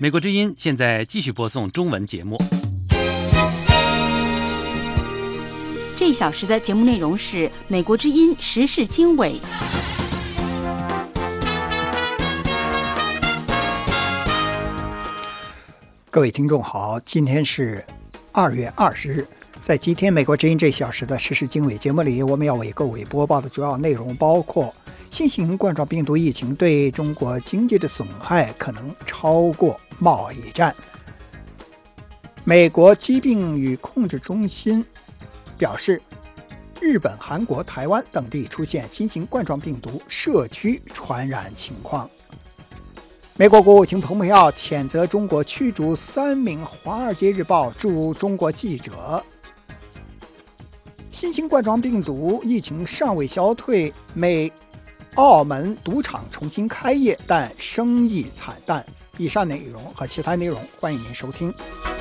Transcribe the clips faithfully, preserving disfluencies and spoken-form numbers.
美国之音现在继续播送中文节目。 这一小时的节目内容是美国之音时事经纬。 各位听众好，今天是二月二十日。在今天美国之音这小时的时事经纬节目里，我们要为各位播报的主要内容包括：新型冠状病毒疫情对中国经济的损害可能超过贸易战；美国疾病与控制中心表示，日本、韩国、台湾等地出现新型冠状病毒社区传染情况；美国国务卿蓬佩奥谴责中国驱逐三名《华尔街日报》驻中国记者；新型冠状病毒疫情尚未消退，美澳门赌场重新开业，但生意惨淡。以上内容和其他内容，欢迎您收听。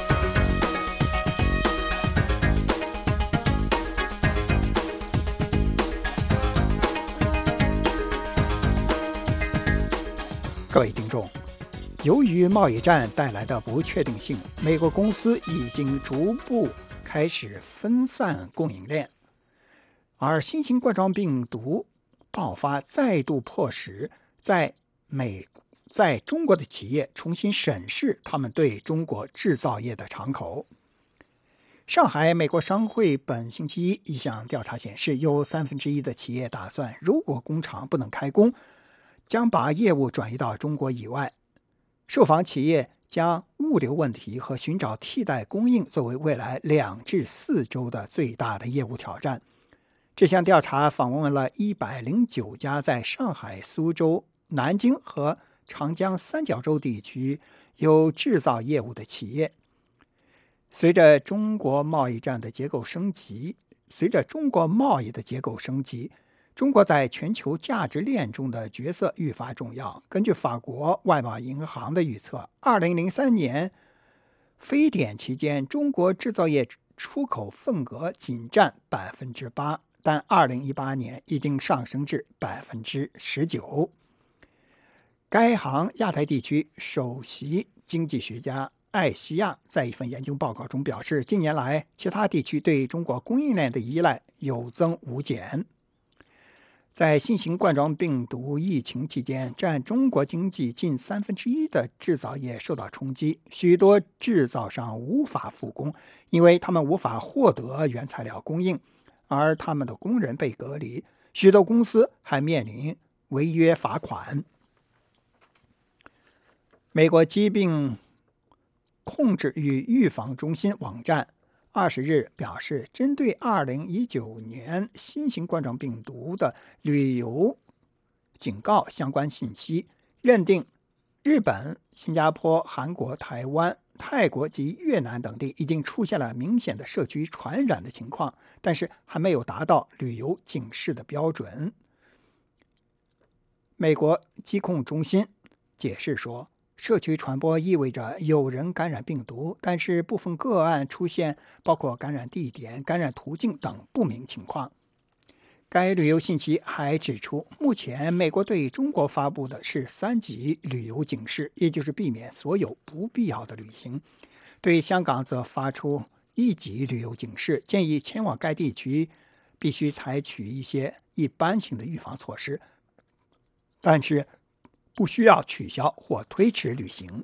各位听众，由于贸易战带来的不确定性，美国公司已经逐步开始分散供应链，而新型冠状病毒爆发再度迫使在美在中国的企业重新审视他们对中国制造业的敞口。上海美国商会本星期一一项调查显示，有三分之一的企业打算，如果工厂不能开工，将把业务转移到中国以外。受访企业将物流问题和寻找替代供应作为未来两至四周的最大的业务挑战。这项调查访问了一百零九家在上海、苏州、南京和长江三角洲地区有制造业务的企业。随着中国贸易战的结构升级，随着中国贸易的结构升级，中国在全球价值链中的角色愈发重要。根据法国外贸银行的预测，二零零三年非典期间，中国制造业出口份额仅占百分之八，但二零一八年已经上升至百分之十九。该行亚太地区首席经济学家艾希亚在一份研究报告中表示，近年来其他地区对中国供应链的依赖有增无减。在新型冠状病毒疫情期间，占中国经济近三分之一的制造业受到冲击，许多制造商无法复工，因为他们无法获得原材料供应，而他们的工人被隔离，许多公司还面临违约罚款。美国疾病控制与预防中心网站二十日表示，针对二零一九年新型冠状病毒的旅游警告相关信息，认定日本、新加坡、韩国、台湾、泰国及越南等地已经出现了明显的社区传染的情况，但是还没有达到旅游警示的标准。美国疾控中心解释说，社区传播意味着有人感染病毒，但是部分个案出现包括感染地点、感染途径等不明情况。该旅游信息还指出，目前美国对中国发布的是三级旅游警示，也就是避免所有不必要的旅行。对香港则发出一级旅游警示，建议前往该地区必须采取一些一般性的预防措施，但是不需要取消或推迟旅行。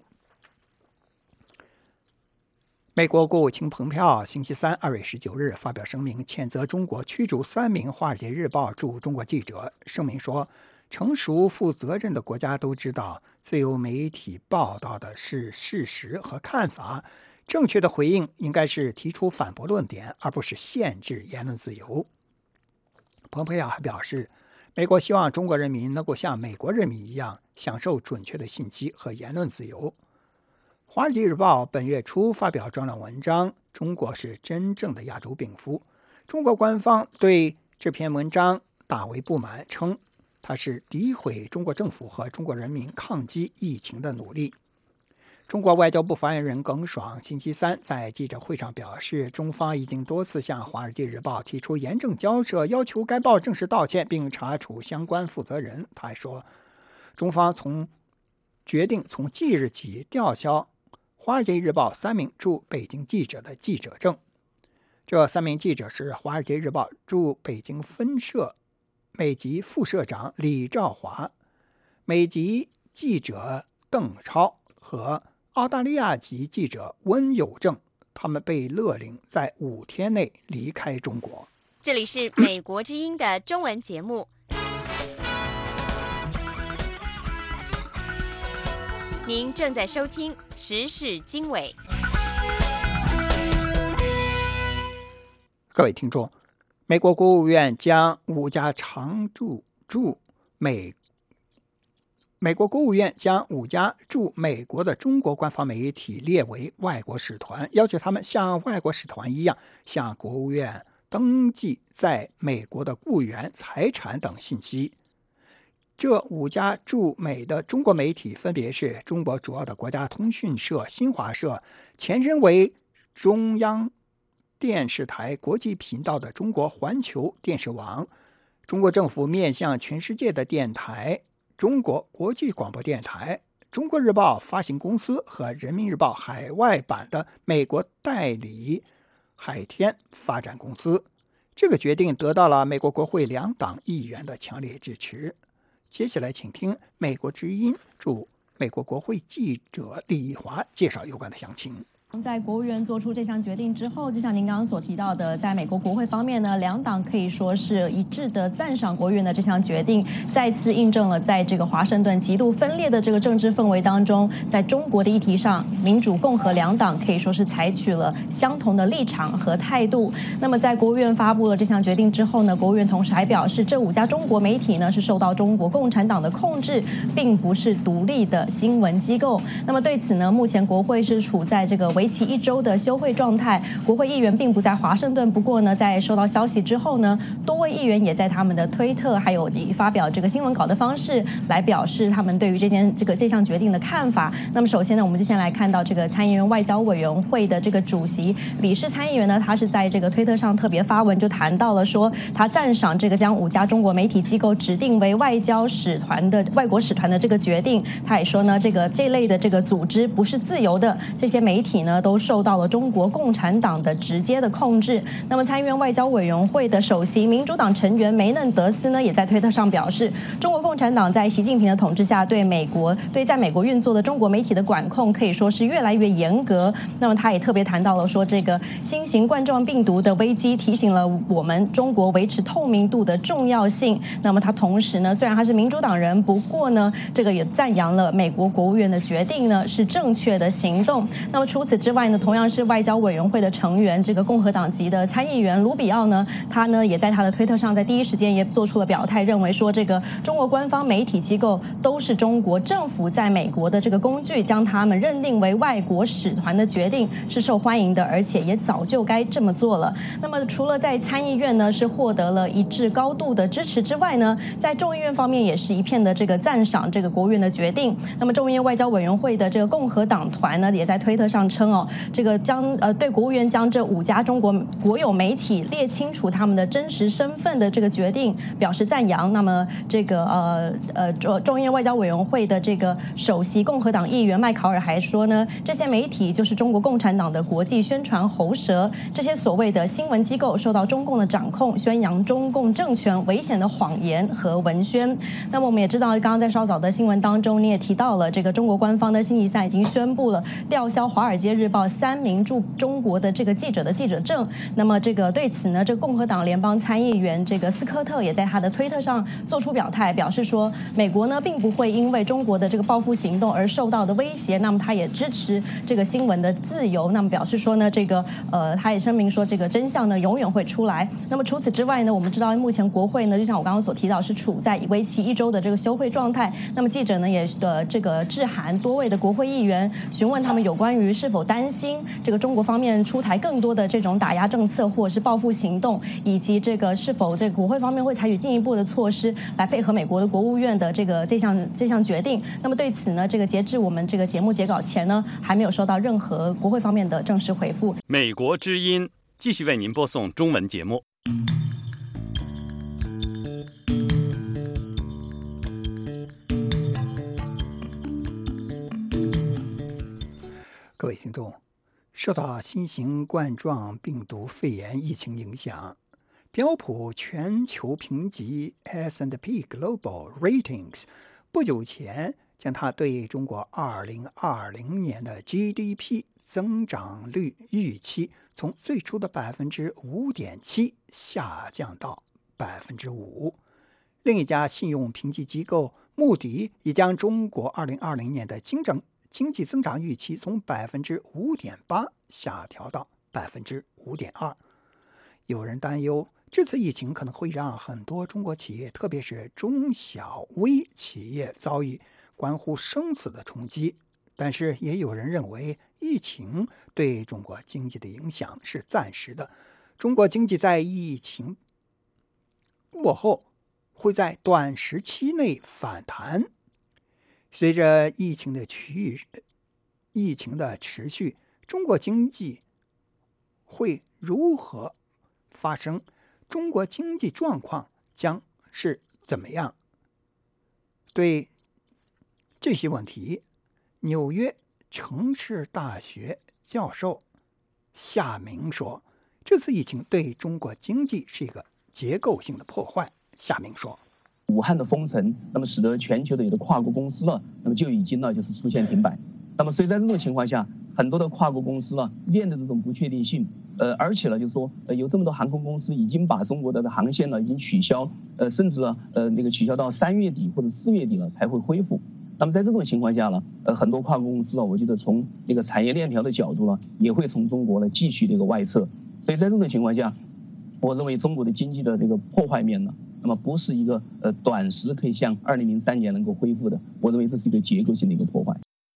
美国国务卿蓬佩奥星期三二月十九日发表声明，谴责中国驱逐三名《华尔街日报》驻中国记者。声明说，成熟负责任的国家都知道，自由媒体报道的是事实和看法，正确的回应应该是提出反驳论点，而不是限制言论自由。蓬佩奥还表示，美国希望中国人民能够像美国人民一样享受准确的信息和言论自由。《华尔街日报》本月初发表专栏文章，中国是真正的亚洲病夫。中国官方对这篇文章大为不满，称它是诋毁中国政府和中国人民抗击疫情的努力。中国外交部发言人耿爽星期三在记者会上表示，中方已经多次向《华尔街日报》提出严正交涉，要求该报正式道歉并查处相关负责人。他还说，中方从决定从即日起吊销《华尔街日报》三名驻北京记者的记者证。这三名记者是《华尔街日报》驻北京分社美籍副社长李兆华、美籍记者邓超和澳大利亚籍记者温有正，他们被勒令在五天内离开中国。 这里是美国之音的中文节目，您正在收听时事经纬。 各位听众，美国国务院将五家常驻驻美美国国务院将五家驻美国的中国官方媒体列为外国使团，要求他们像外国使团一样向国务院登记在美国的雇员、财产等信息。这五家驻美的中国媒体分别是中国主要的国家通讯社新华社，前身为中央电视台国际频道的中国环球电视网，中国政府面向全世界的电台中国国际广播电台，中国日报发行公司和人民日报海外版的美国代理海天发展公司。这个决定得到了美国国会两党议员的强烈支持。接下来请听美国之音驻美国国会记者李华介绍有关的详情。 在国务院做出这项决定之后，就像您刚刚所提到的，在美国国会方面呢，两党可以说是一致的赞赏国务院的这项决定，再次印证了在这个华盛顿极度分裂的这个政治氛围当中，在中国的议题上，民主共和两党可以说是采取了相同的立场和态度。那么在国务院发布了这项决定之后呢，国务院同时还表示，这五家中国媒体呢是受到中国共产党的控制，并不是独立的新闻机构。那么对此呢，目前国会是处在这个为期一周的休会状态，国会议员并不在华盛顿。不过呢，在收到消息之后呢，多位议员也在他们的推特还有以发表这个新闻稿的方式来表示他们对于这件这个这项决定的看法。那么首先呢，我们就先来看到这个参议院外交委员会的这个主席李氏参议员呢，他是在这个推特上特别发文，就谈到了说，他赞赏这个将五家中国媒体机构指定为外交使团的外国使团的这个决定。他也说呢，这个这类的这个组织不是自由的，这些媒体呢都受到了中国共产党的直接的控制。那么参议院外交委员会的首席民主党成员梅嫩德斯呢，也在推特上表示，中国共产党在习近平的统治下对美国对在美国运作的中国媒体的管控可以说是越来越严格。那么他也特别谈到了说，这个新型冠状病毒的危机提醒了我们中国维持透明度的重要性。那么他同时呢，虽然他是民主党人，不过呢，这个也赞扬了美国国务院的决定呢是正确的行动。那么除此之外呢，同样是外交委员会的成员，这个共和党籍的参议员卢比奥呢，他呢也在他的推特上在第一时间也做出了表态，认为说这个中国官方媒体机构都是中国政府在美国的这个工具，将他们认定为外国使团的决定是受欢迎的，而且也早就该这么做了。那么除了在参议院呢是获得了一致高度的支持之外呢，在众议院方面也是一片的这个赞赏这个国务院的决定。那么众议院外交委员会的这个共和党团呢，也在推特上称哦，这个将呃对国务院将这五家中国国有媒体列清楚他们的真实身份的这个决定表示赞扬。那么这个呃呃众众议院外交委员会的这个首席共和党议员麦考尔还说呢，这些媒体就是中国共产党的国际宣传喉舌，这些所谓的新闻机构受到中共的掌控，宣扬中共政权危险的谎言和文宣。那么我们也知道，刚刚在稍早的新闻当中，你也提到了这个中国官方的星期三已经宣布了吊销《华尔街日报》三名驻中国的这个记者的记者证。那么这个对此呢，这个共和党联邦参议员这个斯科特也在他的推特上做出表态，表示说，美国呢并不会因为中国的这个报复行动而受到的威胁。那么他也支持这个新闻的自由。那么表示说呢，这个呃，他也声明说，这个真相呢永远会出来。那么除此之外呢，我们知道目前国会呢，就像我刚刚所提到，是处在为期一周的这个休会状态。那么记者呢也的这个致函多位的国会议员，询问他们有关于是否担心这个中国方面出台更多的这种打压政策或者是报复行动，以及这个是否这个国会方面会采取进一步的措施来配合美国的国务院的这个这项这项决定。那么对此呢，这个截至我们这个节目截稿前呢，还没有收到任何国会方面的正式回复。 美国之音继续为您播送中文节目。 各位听众，受到新型冠状病毒肺炎疫情影响，标普全球评级 S and P Global Ratings 不久前将它对中国二零二零年的 G D P 增长率预期从最初的百分之五点七下降到百分之五。另一家信用评级机构穆迪也将中国二零二零年的经整经济增长预期从百分之五点八下调到百分之五点二。有人担忧，这次疫情可能会让很多中国企业，特别是中小微企业遭遇关乎生死的冲击。但是也有人认为，疫情对中国经济的影响是暂时的，中国经济在疫情过后会在短时期内反弹。随着疫情的趋疫情的持续，中国经济会如何发生？中国经济状况将是怎么样？对这些问题，纽约城市大学教授夏明说，这次疫情对中国经济是一个结构性的破坏。夏明说， 武汉的封城，那么使得全球的有的跨国公司呢，那么就已经呢就是出现停摆。那么所以在这种情况下，很多的跨国公司呢面对这种不确定性，呃，而且呢就是说，呃，有这么多航空公司已经把中国的航线呢已经取消，呃，甚至呢呃那个取消到三月底或者四月底了才会恢复。那么在这种情况下呢，呃，很多跨国公司呢，我觉得从那个产业链条的角度呢，也会从中国呢继续这个外撤。所以在这种情况下，我认为中国的经济的这个破坏面呢，那么不是一个呃短时可以像二零零三年能够恢复的，我认为这是一个结构性的一个破坏。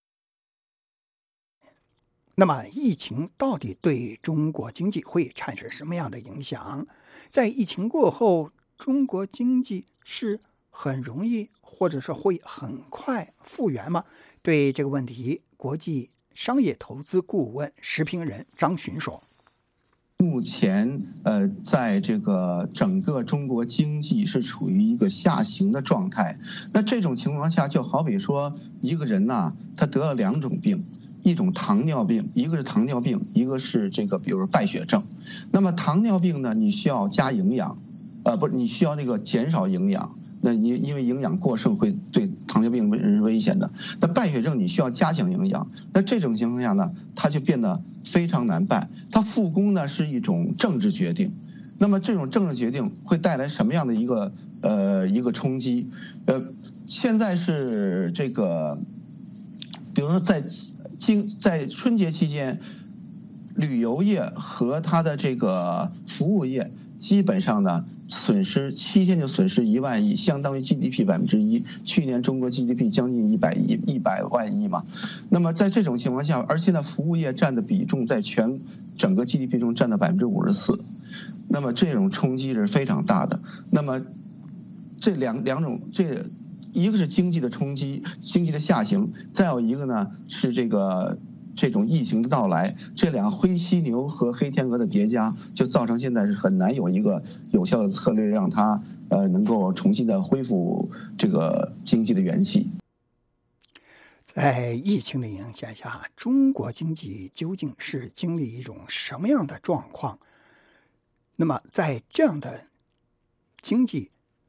那么疫情到底对中国经济会产生什么样的影响？在疫情过后，中国经济是很容易或者是会很快复原吗？对这个问题，国际商业投资顾问时评人张巡说， 目前呃，在这个整个中国经济是处于一个下行的状态。那这种情况下，就好比说一个人呐、啊，他得了两种病，一种糖尿病，一个是糖尿病，一个是这个比如说败血症。那么糖尿病呢，你需要加营养，呃，不是你需要那个减少营养。那你因为营养过剩会对糖尿病是危险的。那败血症你需要加强营养，那这种情况下呢，它就变得非常难办。它复工呢是一种政治决定，那么这种政治决定会带来什么样的一个呃一个冲击？呃，现在是这个，比如说在经在春节期间，旅游业和它的这个服务业基本上呢。损失七天就损失一万亿，相当于 G D P 百分之一。去年中国 G D P 将近一百亿，一百万亿嘛。那么在这种情况下，而且呢，服务业占的比重在全整个 G D P 中占到百分之五十四。那么这种冲击是非常大的。那么这两两种，这一个是经济的冲击，经济的下行，再有一个呢是这个。这种疫情的到来，这两灰犀牛和黑天鹅的叠加，就造成现在是很难有一个有效的策略，让它呃能够重新的恢复这个经济的元气。 在疫情的影响下，中国经济究竟是经历一种什么样的状况？那么在这样的经济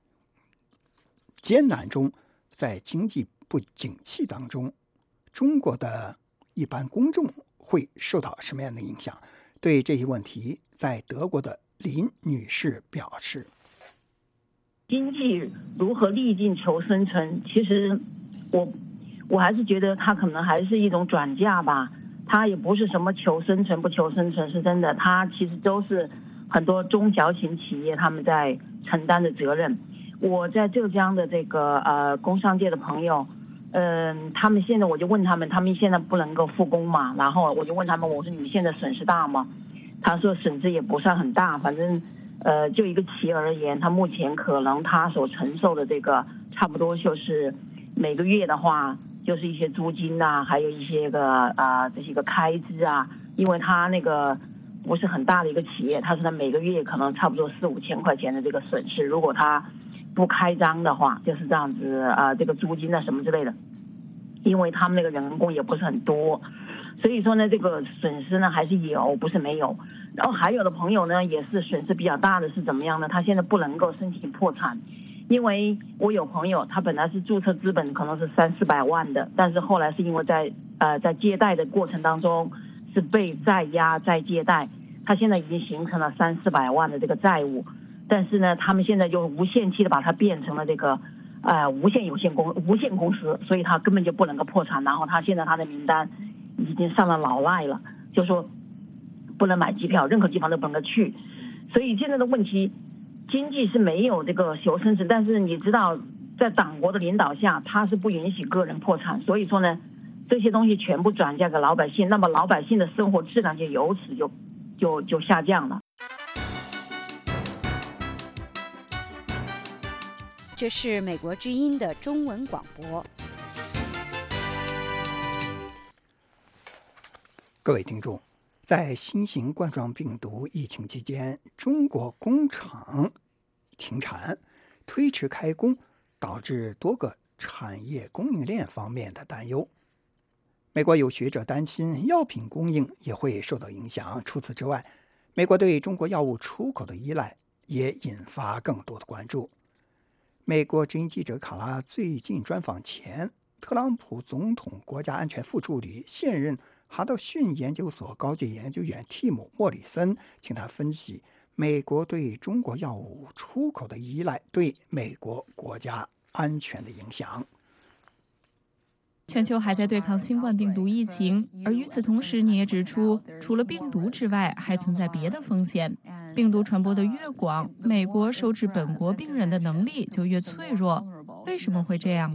艰难中，在经济不景气当中，中国的一般公众会受到什么样的影响？对这些问题，在德国的林女士表示， 经济如何历尽求生存，其实我我还是觉得它可能还是一种转嫁吧，它也不是什么求生存不求生存，是真的，它其实都是很多中小型企业他们在承担的责任。我在浙江的这个呃工商界的朋友，嗯，他们现在我就问他们，他们现在不能够复工嘛，然后我就问他们，我说你们现在损失大吗？他说损失也不算很大，反正呃就一个企业而言，他目前可能他所承受的这个差不多就是每个月的话就是一些租金啊，还有一些个啊、呃、这些个开支啊，因为他那个不是很大的一个企业，他说他每个月可能差不多四五千块钱的这个损失，如果他不开张的话，就是这样子啊、呃，这个租金啊什么之类的，因为他们那个人工也不是很多， 所以说呢，这个损失呢还是有，不是没有。然后还有的朋友呢，也是损失比较大的是怎么样呢？他现在不能够申请破产，因为我有朋友，他本来是注册资本可能是三四百万的，但是后来是因为在呃在借贷的过程当中是被再押再借贷，他现在已经形成了三四百万的这个债务，但是呢，他们现在就无限期的把它变成了这个呃无限有限公无限公司，所以他根本就不能够破产。然后他现在他的名单已经上了老赖了，就说不能买机票，任何地方都不能够去。所以现在的问题，经济是没有这个求生存，但是你知道，在党国的领导下，他是不允许个人破产，所以说呢，这些东西全部转嫁给老百姓，那么老百姓的生活质量就由此就就就下降了。 这是美国之音的中文广播。 各位听众，在新型冠状病毒疫情期间，中国工厂停产、推迟开工，导致多个产业供应链方面的担忧。美国有学者担心药品供应也会受到影响。除此之外，美国对中国药物出口的依赖也引发更多的关注。美国之音记者卡拉最近专访前，特朗普总统国家安全副助理、现任哈德逊研究所高级研究员蒂姆·莫里森，请他分析美国对中国药物出口的依赖对美国国家安全的影响。 全球还在对抗新冠病毒疫情，而与此同时，你也指出，除了病毒之外，还存在别的风险。病毒传播的越广，美国收治本国病人的能力就越脆弱。为什么会这样？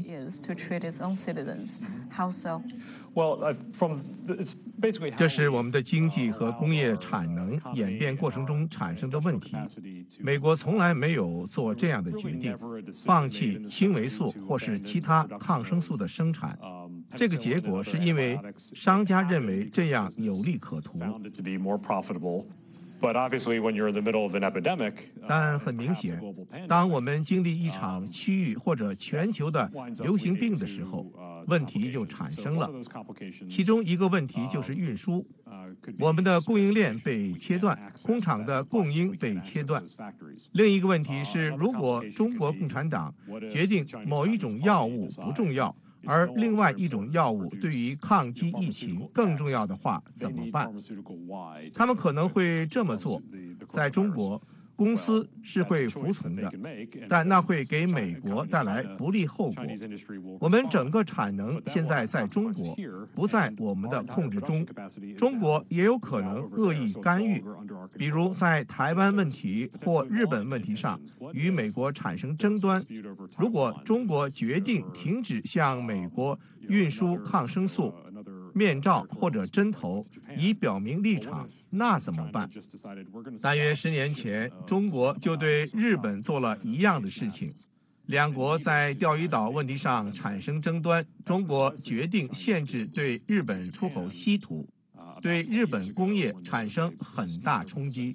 这是我们的经济和工业产能演变过程中产生的问题。美国从来没有做这样的决定，放弃青霉素或是其他抗生素的生产。这个结果是因为商家认为这样有利可图。但很明显，当我们经历一场区域或者全球的流行病的时候，问题就产生了。其中一个问题就是运输，我们的供应链被切断，工厂的供应被切断。另一个问题是，如果中国共产党决定某一种药物不重要，而另外一种药物对于抗击疫情更重要的话，怎么办？他们可能会这么做。在中国，公司是会服从的，但那会给美国带来不利后果。我们整个产能现在在中国，不在我们的控制中。中国也有可能恶意干预，比如在台湾问题或日本问题上与美国产生争端。如果中国决定停止向美国运输抗生素、面罩或者针头，以表明立场，那怎么办？大约十年前，中国就对日本做了一样的事情。两国在钓鱼岛问题上产生争端，中国决定限制对日本出口稀土，对日本工业产生很大冲击。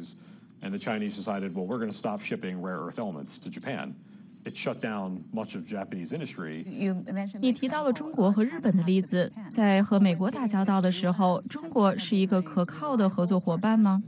你提到了中国和日本的例子，在和美国打交道的时候，中国是一个可靠的合作伙伴吗？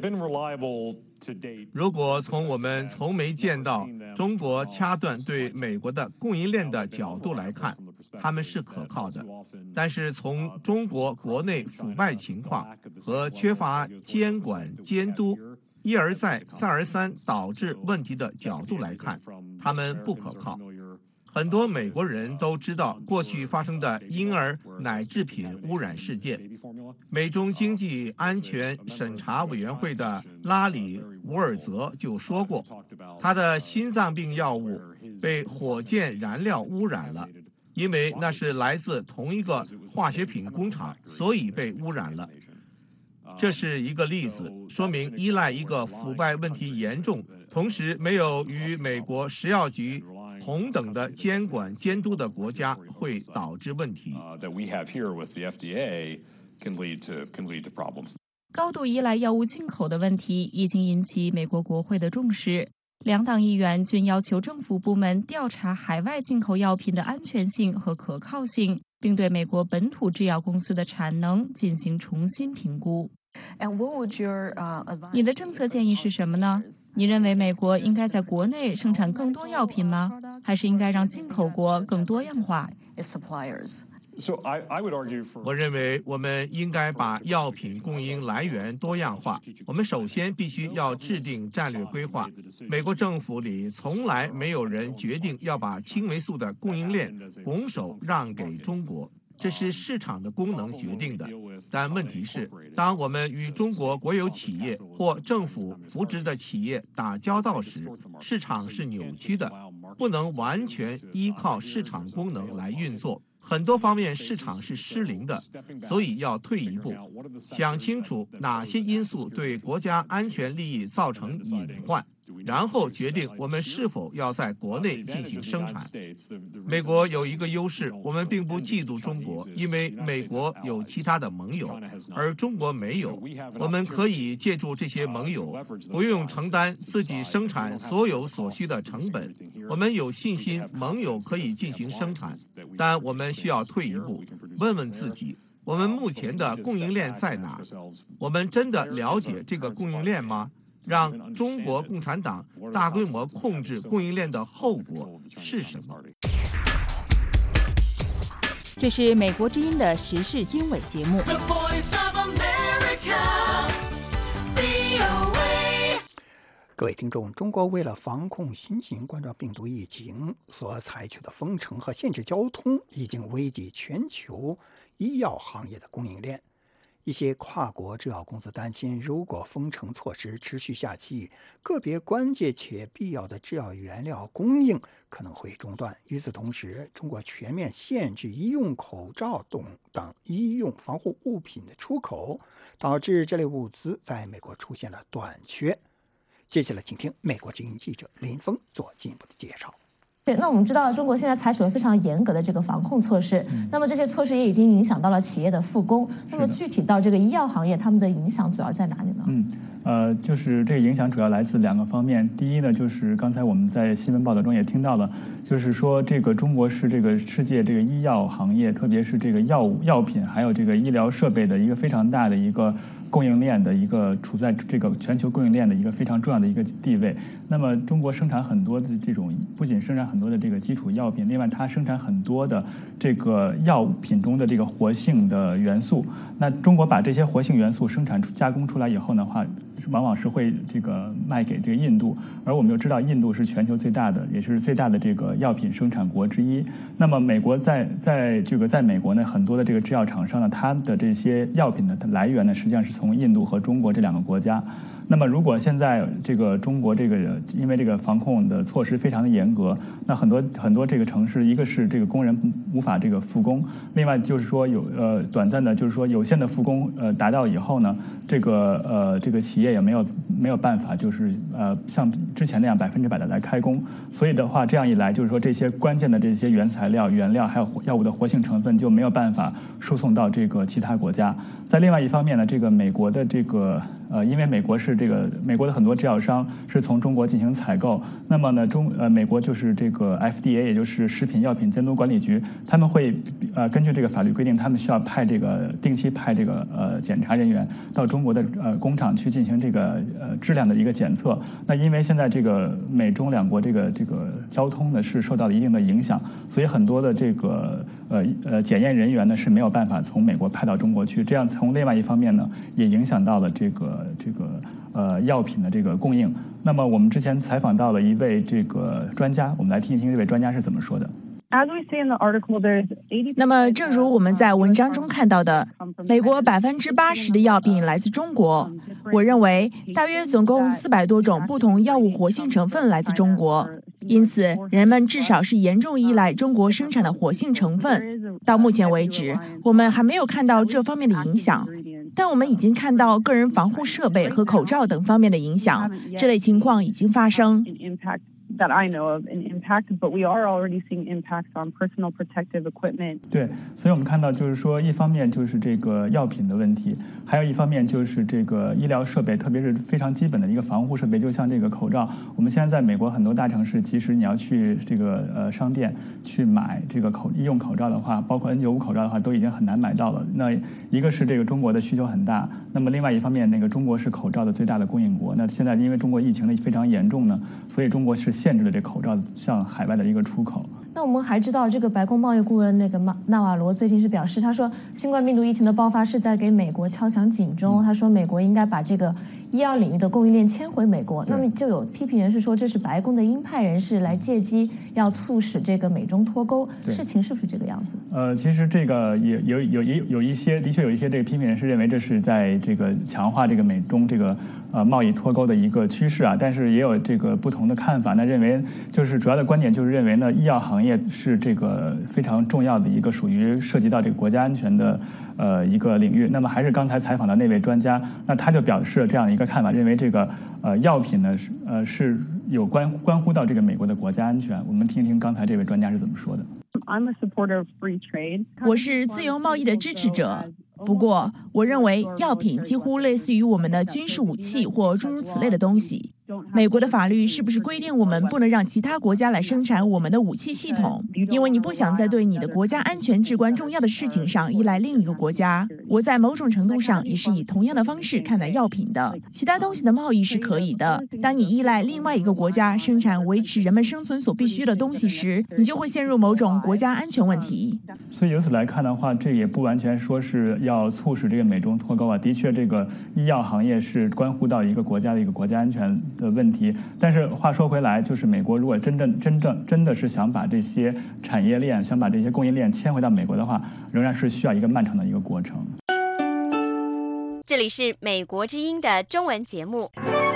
如果从我们从没见到中国掐断对美国的供应链的角度来看，他们是可靠的。但是从中国国内腐败情况和缺乏监管监督，一而再再而三导致问题的角度来看，他们不可靠。很多美国人都知道过去发生的婴儿奶制品污染事件。美中经济安全审查委员会的拉里·伍尔泽就说过，他的心脏病药物被火箭燃料污染了，因为那是来自同一个化学品工厂，所以被污染了。这是一个例子，说明依赖一个腐败问题严重，同时没有与美国食药局同等的监管监督的国家，会导致问题。 高度依赖药物进口的问题已经引起美国国会的重视，两党议员均要求政府部门调查海外进口药品的安全性和可靠性， 并对美国本土制药公司的产能进行重新评估。你的政策建议是什么呢？你认为美国应该在国内生产更多药品吗？还是应该让进口国更多样化？ 我认为我们应该把药品供应来源多样化。我们首先必须要制定战略规划。美国政府里从来没有人决定要把青霉素的供应链拱手让给中国，这是市场的功能决定的。但问题是，当我们与中国国有企业或政府扶植的企业打交道时，市场是扭曲的，不能完全依靠市场功能来运作。很多方面市场是失灵的，所以要退一步，想清楚哪些因素对国家安全利益造成隐患，然后决定我们是否要在国内进行生产。美国有一个优势，我们并不嫉妒中国，因为美国有其他的盟友，而中国没有。我们可以借助这些盟友，不用承担自己生产所有所需的成本。我们有信心盟友可以进行生产，但我们需要退一步，问问自己，我们目前的供应链在哪？我们真的了解这个供应链吗？让中国共产党大规模控制供应链的后果是什么？ 这是美国之音的时事经纬节目。 各位听众，中国为了防控新型冠状病毒疫情所采取的封城和限制交通，已经危及全球医药行业的供应链。一些跨国制药公司担心，如果封城措施持续下去，个别关键且必要的制药原料供应可能会中断。与此同时，中国全面限制医用口罩等等医用防护物品的出口，导致这类物资在美国出现了短缺。接下来请听美国之音记者林峰做进一步的介绍。 对，那我们知道中国现在采取了非常严格的这个防控措施，嗯、那么这些措施也已经影响到了企业的复工。那么具体到这个医药行业，他们的影响主要在哪里呢？ 嗯，呃，就是这个影响主要来自两个方面。第一呢，就是刚才我们在新闻报道中也听到了，就是说这个中国是这个世界这个医药行业，特别是这个药物、药品还有这个医疗设备的一个非常大的一个供应链的一个处在这个全球供应链的一个非常重要的一个地位。那么中国生产很多的这种，不仅生产很多的这个基础药品，另外它生产很多的这个药品中的这个活性的元素。那中国把这些活性元素生产出加工出来以后的话，往往是会这个卖给这个印度，而我们又知道印度是全球最大的，也是最大的这个药品生产国之一。那么美国在在这个在美国呢，很多的这个制药厂商呢，它的这些药品的来源呢，实际上是从印度和中国这两个国家。那么如果现在这个中国这个因为这个防控的措施非常的严格，那很多很多这个城市，一个是这个工人无法这个复工，另外就是说有呃短暂的，就是说有限的复工呃达到以后呢，这个呃这个企业也没有没有办法就是呃像之前那样百分之百的来开工，所以的话这样一来，就是说这些关键的这些原材料、原料还有药物的活性成分就没有办法输送到这个其他国家。在另外一方面呢，这个美国的这个呃，因为美国是这个美国的很多制药商是从中国进行采购，那么呢中呃美国就是这个 F D A， 也就是食品药品监督管理局，他们会呃根据这个法律规定，他们需要派这个定期派这个呃检查人员到中国的呃工厂去进行这个呃质量的一个检测。那因为现在这个美中两国这个这个交通呢是受到了一定的影响，所以很多的这个呃呃检验人员呢是没有办法从美国派到中国去，这样从另外一方面呢也影响到了这个这个呃药品的这个供应。那么我们之前采访到了一位这个专家，我们来听一听这位专家是怎么说的。 那么正如我们在文章中看到的，美国百分之八十的药品来自中国。我认为大约总共四百多种不同药物活性成分来自中国，因此人们至少是严重依赖中国生产的活性成分。到目前为止，我们还没有看到这方面的影响，但我们已经看到个人防护设备和口罩等方面的影响，这类情况已经发生。 that I know of an impact, but we are already seeing impacts on personal protective equipment. 对，所以我们看到就是说，一方面就是这个药品的问题，还有一方面就是这个医疗设备，特别是非常基本的一个防护设备，就像这个口罩。我们现在在美国很多大城市，即使你要去这个呃商店去买这个口医用口罩的话，包括 N 九十五 口罩的话，都已经很难买到了。那一个是这个中国的需求很大，那么另外一方面，那个中国是口罩的最大的供应国。那现在因为中国疫情的非常严重呢，所以中国是限制了这口罩向海外的一个出口。 那我们还知道，这个白宫贸易顾问那个纳瓦罗最近是表示，他说新冠病毒疫情的爆发是在给美国敲响警钟。他说美国应该把这个医药领域的供应链迁回美国。那么就有批评人士说，这是白宫的鹰派人士来借机要促使这个美中脱钩，事情是不是这个样子？ 呃，其实这个也有有有有一些，的确有一些这个批评人士认为这是在这个强化这个美中这个呃贸易脱钩的一个趋势啊，但是也有这个不同的看法。那认为就是主要的观点就是认为呢，医药行业是这个非常重要的一个属于涉及到这个国家安全的呃一个领域。那么还是刚才采访的那位专家，那他就表示了这样的一个看法，认为这个呃药品呢是呃是有关关乎到这个美国的国家安全。我们听一听刚才这位专家是怎么说的。 I'm a supporter of free trade. 我是自由贸易的支持者。不过，我认为药品几乎类似于我们的军事武器或诸如此类的东西。美国的法律是不是规定我们不能让其他国家来生产我们的武器系统？因为你不想在对你的国家安全至关重要的事情上依赖另一个国家。我在某种程度上也是以同样的方式看待药品的。其他东西的贸易是可以的，当你依赖另外一个国家生产维持人们生存所必需的东西时，你就会陷入某种国家安全问题。 所以由此来看的话，这也不完全说是要促使这个美中脱钩啊。的确，这个医药行业是关乎到一个国家的一个国家安全的问题。但是话说回来，就是美国如果真正真正真的是想把这些产业链、想把这些供应链迁回到美国的话，仍然是需要一个漫长的一个过程。 这里是美国之音的中文节目。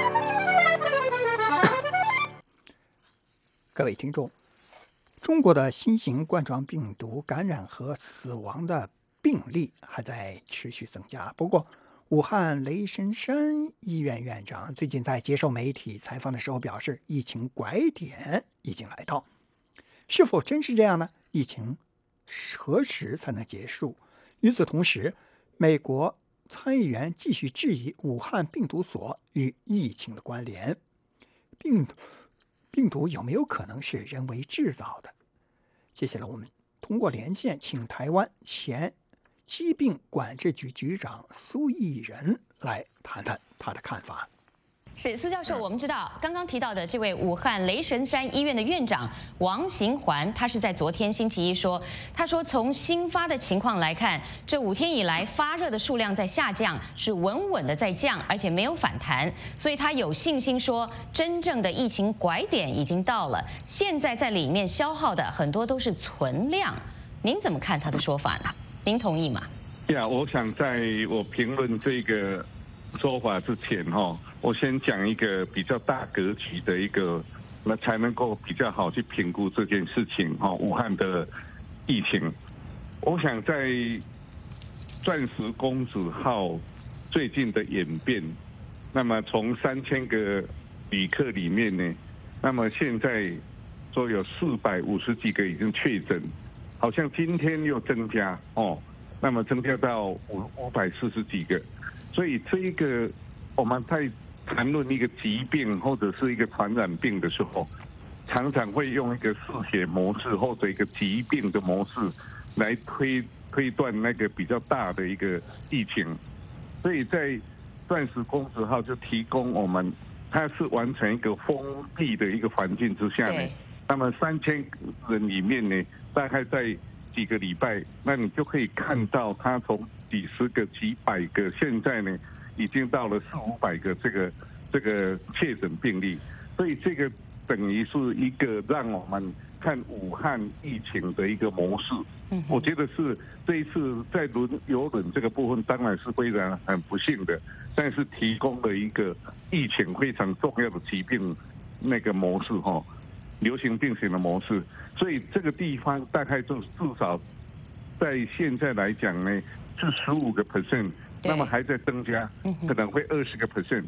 各位听众，中国的新型冠状病毒感染和死亡的病例还在持续增加。不过，武汉雷神山医院院长最近在接受媒体采访的时候表示，疫情拐点已经来到。是否真是这样呢？疫情何时才能结束？与此同时，美国参议员继续质疑武汉病毒所与疫情的关联。病毒病毒有没有可能是人为制造的？接下来我们通过连线请台湾前疾病管制局局长苏益仁来谈谈他的看法。 是苏教授，我们知道刚刚提到的这位武汉雷神山医院的院长王行环，他是在昨天星期一说，他说从新发的情况来看，这五天以来发热的数量在下降，是稳稳的在降，而且没有反弹，所以他有信心说，真正的疫情拐点已经到了，现在在里面消耗的很多都是存量。您怎么看他的说法呢？您同意吗？ 呀，我想在我评论这个说法之前哈，我先讲一个比较大格局的一个，那才能够比较好去评估这件事情哈。武汉的疫情，我想在钻石公主号最近的演变，那么从三千个旅客里面呢，那么现在说有四百五十几个已经确诊，好像今天又增加哦，那么增加到五五百四十几个。所以这一个我们在谈论一个疾病或者是一个传染病的时候，常常会用一个嗜血模式或者一个疾病的模式来推推断那个比较大的一个疫情。所以在钻石公主号就提供我们，它是完成一个封闭的一个环境之下呢，那么三千人里面呢，大概在几个礼拜，那你就可以看到它从几十个、几百个，现在呢已经到了四五百个这个这个确诊病例，所以这个等于是一个让我们看武汉疫情的一个模式。嗯，我觉得是这一次在轮邮轮这个部分当然是非常很不幸的，但是提供了一个疫情非常重要的疾病那个模式哈，流行病学的模式，所以这个地方大概就至少在现在来讲呢。是十五个 percent， 那么还在增加，可能会二十个 percent，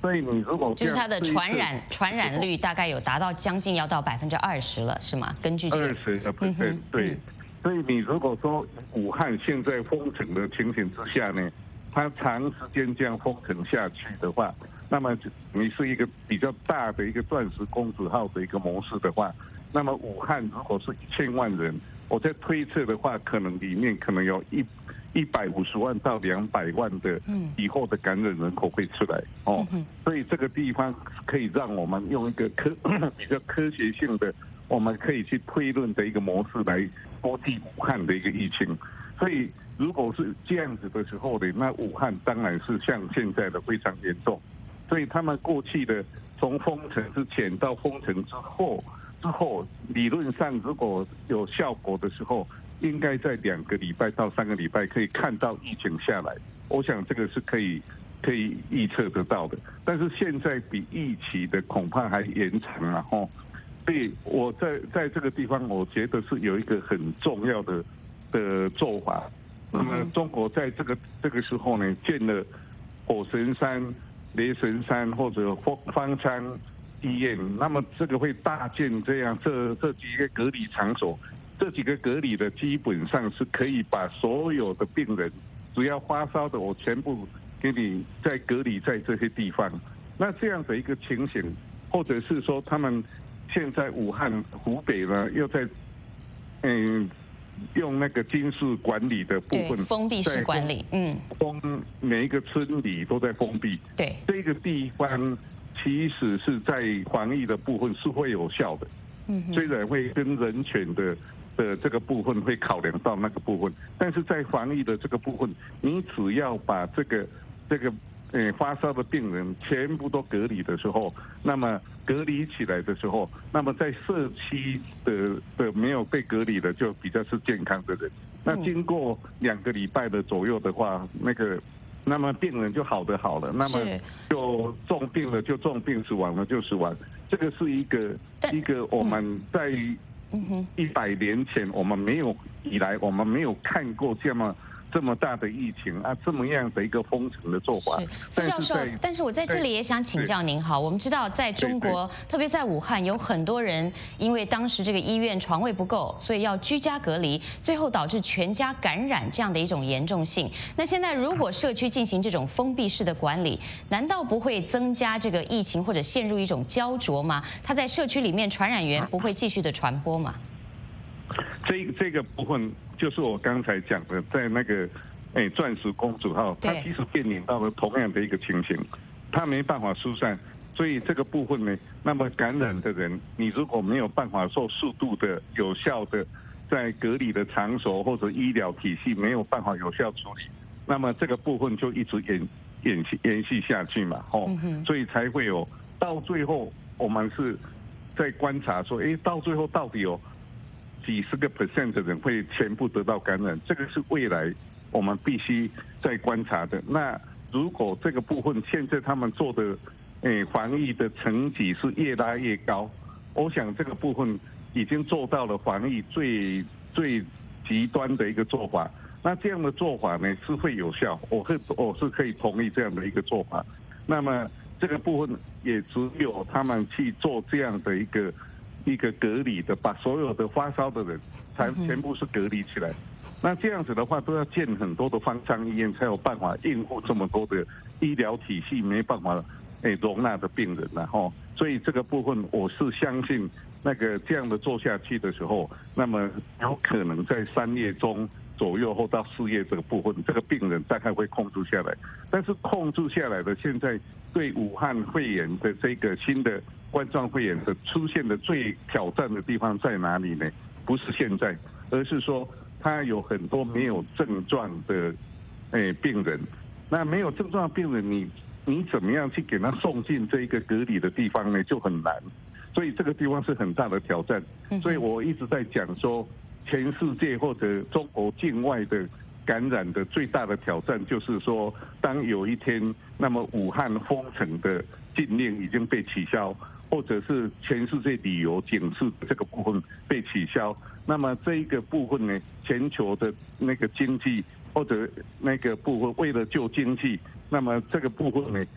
所以你如果就是它的传染传染率大概有达到将近要到百分之二十了，是吗？根据这个二十的 percent 对。所以你如果说武汉现在封城的情形之下呢，它长时间这样封城下去的话，那么你是一个比较大的一个钻石公主号的一个模式的话，那么武汉如果是一千万人，我在推测的话，可能里面可能有一一百五十万到两百万的以后的感染人口会出来哦，所以这个地方可以让我们用一个科比较科学性的，我们可以去推论的一个模式来估计武汉的一个疫情。所以如果是这样子的时候呢，那武汉当然是像现在的非常严重。所以他们过去的从封城之前到封城之后，之后理论上如果有效果的时候，应该在两个礼拜到三个礼拜可以看到疫情下来。我想这个是可以可以预测得到的。但是现在比预期的恐怕还延长了吼。所以我在在这个地方，我觉得是有一个很重要的的做法。那么中国在这个这个时候呢，建了火神山、雷神山或者方舱医院，那么这个会大建这样这这几个隔离场所，这几个隔离的基本上是可以把所有的病人，只要发烧的，我全部给你在隔离在这些地方。那这样的一个情形，或者是说他们现在武汉、湖北呢，又在嗯用那个军事管理的部分， 封闭式管理，嗯， 封每一个村里都在封闭。 对， 这个地方其实是在防疫的部分是会有效的，嗯，虽然会跟人权的的这个部分会考量到那个部分，但是在防疫的这个部分，你只要把这个这个呃发烧的病人全部都隔离的时候，那么隔离起来的时候，那么在社区的的没有被隔离的就比较是健康的人。那经过两个礼拜的左右的话，那个那么病人就好的好了，那么就重病了就重病，死亡了就死亡。这个是一个一个我们在一百年前我们没有以来我们没有看过这么。这么大的疫情啊，这么样的一个封城的做法。 苏教授，但是我在这里也想请教您，好，我们知道在中国，特别在武汉，有很多人因为当时这个医院床位不够，所以要居家隔离，最后导致全家感染这样的一种严重性。那现在如果社区进行这种封闭式的管理，难道不会增加这个疫情或者陷入一种焦灼吗？它在社区里面传染源不会继续的传播吗？ 这这个部分就是我刚才讲的，在那个哎钻石公主号，它其实面临到了同样的一个情形，它没办法疏散，所以这个部分呢，那么感染的人，你如果没有办法做速度的、有效的在隔离的场所或者医疗体系没有办法有效处理，那么这个部分就一直延延续延续下去嘛，吼，所以才会有到最后，我们是在观察说，哎，到最后到底有几十个 percent 的人会全部得到感染，这个是未来我们必须在观察的。那如果这个部分现在他们做的诶防疫的成绩是越拉越高，我想这个部分已经做到了防疫最最极端的一个做法。那这样的做法呢是会有效，我会我是可以同意这样的一个做法。那么这个部分也只有他们去做这样的一个。一个隔离的，把所有的发烧的人才全部是隔离起来。那这样子的话，都要建很多的方舱医院，才有办法应付这么多的医疗体系没办法诶容纳的病人然后，所以这个部分我是相信，那个这样的做下去的时候，那么有可能在三月中左右或到四月这个部分，这个病人大概会控制下来。但是控制下来的，现在对武汉肺炎的这个新的冠状肺炎的出现的最挑战的地方在哪里呢？不是现在，而是说他有很多没有症状的诶病人。那没有症状的病人，你你怎么样去给他送进这一个隔离的地方呢？就很难。所以这个地方是很大的挑战。所以我一直在讲说，全世界或者中国境外的感染的最大的挑战，就是说，当有一天，那么武汉封城的禁令已经被取消。或者是全世界旅游警示这个部分被取消，那么这一个部分呢，全球的那个经济或者那个部分为了救经济，那么这个部分呢，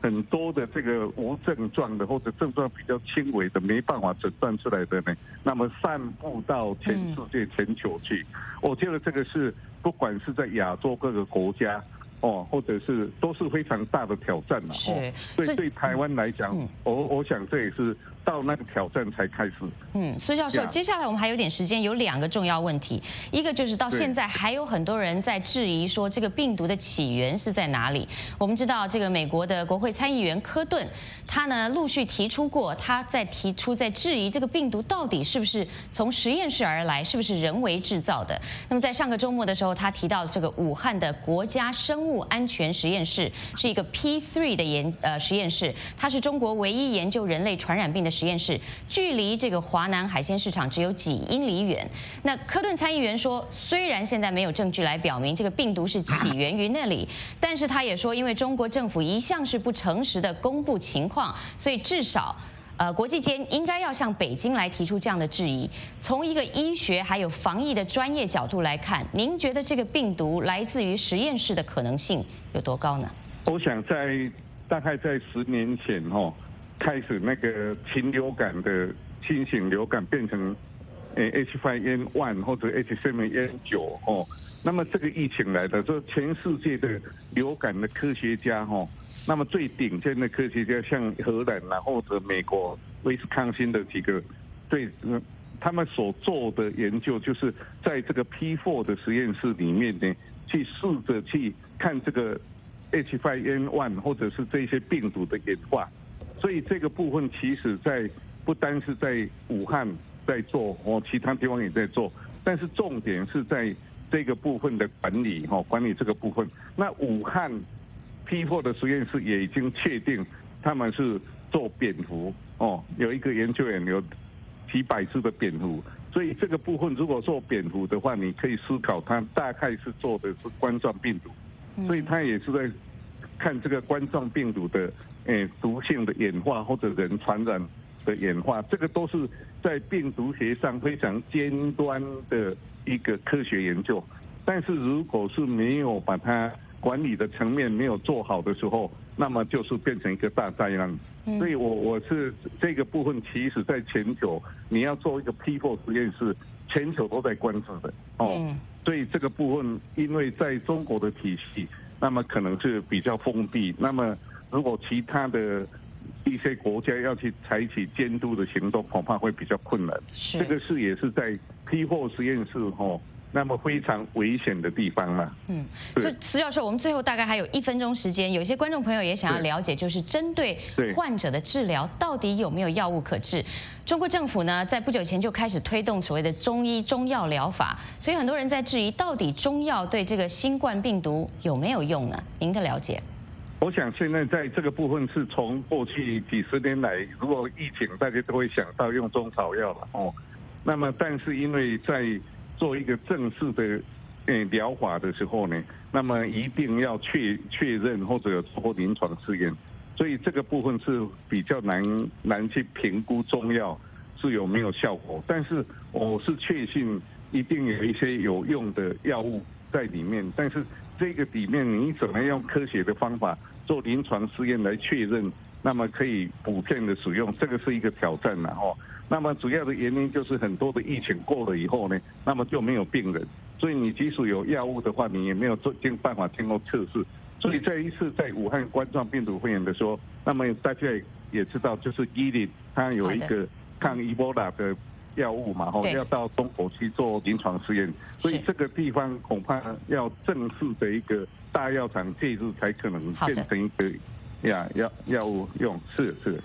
很多的这个无症状的或者症状比较轻微的没办法诊断出来的呢，那么散布到全世界、全球去，我觉得这个是不管是在亚洲各个国家。哦，或者是都是非常大的挑战了。 是， 哦、所以对台湾来讲，嗯、我我想这也是到那个挑战才开始。 嗯，苏教授，接下来我们还有点时间，有两个重要问题，一个就是到现在还有很多人在质疑说这个病毒的起源是在哪里。我们知道这个美国的国会参议员科顿，他呢陆续提出过，他在提出在质疑这个病毒到底是不是从实验室而来，是不是人为制造的。那么在上个周末的时候，他提到这个武汉的国家生物安全实验室是一个 P 三 的研呃实验室，它是中国唯一研究人类传染病的实验室，距离这个华南海鲜市场只有几英里远。那科顿参议员说，虽然现在没有证据来表明这个病毒是起源于那里，但是他也说，因为中国政府一向是不诚实的公布情况，所以至少。呃，国际间应该要向北京来提出这样的质疑。从一个医学还有防疫的专业角度来看，您觉得这个病毒来自于实验室的可能性有多高呢？ 我想在大概在十年前哦，开始那个禽流感的新型流感变成呃 H 五 N 一 或者 H 七 N 九哦，那么这个疫情来的，说全世界的流感的科学家哦。那么最顶尖的科学家，像荷兰啊，或者美国威斯康星的几个，对，他们所做的研究，就是在这个 P 四 的实验室里面呢，去试着去看这个 H 五 N 一 或者是这些病毒的演化。所以这个部分其实在不单是在武汉在做，哦，其他地方也在做，但是重点是在这个部分的管理，哦，管理这个部分。那武汉。P 四 的实验室也已经确定，他们是做蝙蝠哦，有一个研究员有几百只的蝙蝠，所以这个部分如果做蝙蝠的话，你可以思考，它大概是做的是冠状病毒，所以他也是在看这个冠状病毒的诶毒性的演化或者人传染的演化，这个都是在病毒学上非常尖端的一个科学研究，但是如果是没有把它管理的层面没有做好的时候，那么就是变成一个大灾难。嗯、所以我我是这个部分，其实在全球你要做一个 P 四 实验室，全球都在关注的哦。嗯、所以这个部分，因为在中国的体系，那么可能是比较封闭。那么如果其他的一些国家要去采取监督的行动，恐怕会比较困难。这个是也是在 P 四 实验室哦。那么非常危险的地方嘛。 嗯，苏苏教授，我们最后大概还有一分钟时间，有些观众朋友也想要了解，就是针对患者的治疗，到底有没有药物可治？中国政府呢，在不久前就开始推动所谓的中医中药疗法，所以很多人在质疑，到底中药对这个新冠病毒有没有用呢？您的了解？ 我想现在在这个部分是从过去几十年来，如果疫情，大家都会想到用中草药了哦。那么，但是因为在做一个正式的呃疗法的时候呢，那么一定要确确认或者有做过临床试验，所以这个部分是比较难难去评估中药是有没有效果。但是我是确信一定有一些有用的药物在里面，但是这个里面你怎么用科学的方法做临床试验来确认，那么可以普遍的使用，这个是一个挑战了哦。那么主要的原因就是很多的疫情过了以后呢，那么就没有病人，所以你即使有药物的话，你也没有做尽办法经过测试。所以在一次在武汉冠状病毒肺炎的时候，那么大家也知道，就是伊利它有一个抗伊波拉的药物嘛，吼，要到中国去做临床试验，所以这个地方恐怕要正式的一个大药厂介入，才可能变成一个呀药药物用。是是。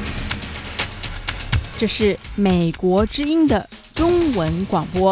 这是美国之音的中文广播。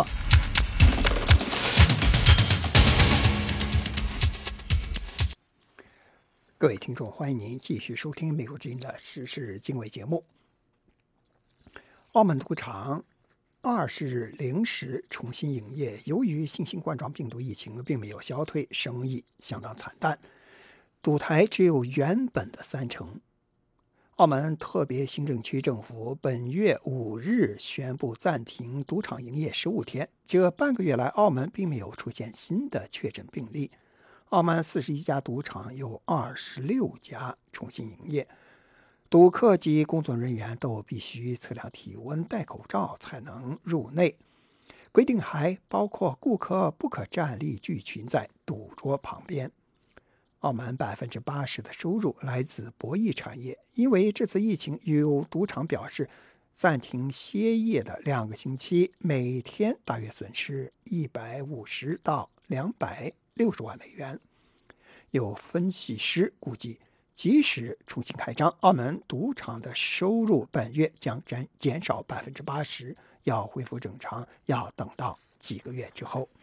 各位听众，欢迎您继续收听美国之音的时事经纬节目。澳门赌场二十日零时重新营业，由于新型冠状病毒疫情并没有消退，生意相当惨淡，赌台只有原本的三成。澳门特别行政区政府本月五日宣布暂停赌场营业十五天，这半个月来，澳门并没有出现新的确诊病例。 澳门四十一家赌场有二十六家重新营业，赌客及工作人员都必须测量体温、戴口罩才能入内。规定还包括顾客不可站立聚群在赌桌旁边。澳门百分之八十的收入来自博弈产业，因为这次疫情，有赌场表示暂停歇业的两个星期，每天大约损失一百五十到两百六十万美元。有分析师估计，即使重新开张，澳门赌场的收入本月将减少百分之八十，要恢复正常要等到几个月之后。